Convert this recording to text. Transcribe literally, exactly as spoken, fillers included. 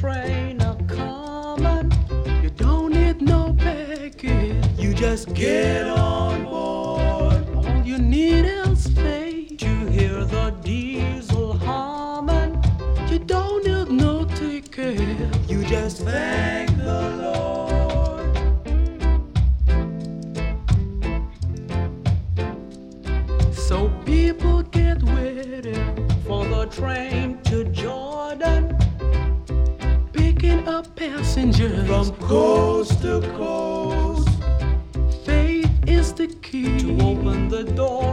train a coming. You don't need no baggage. You just get on board. All you need is faith to hear the diesel humming. You don't need no ticket. You just thank the Lord. So people get ready for the train to Jordan, picking up passengers from coast to coast. Faith is the key to open the door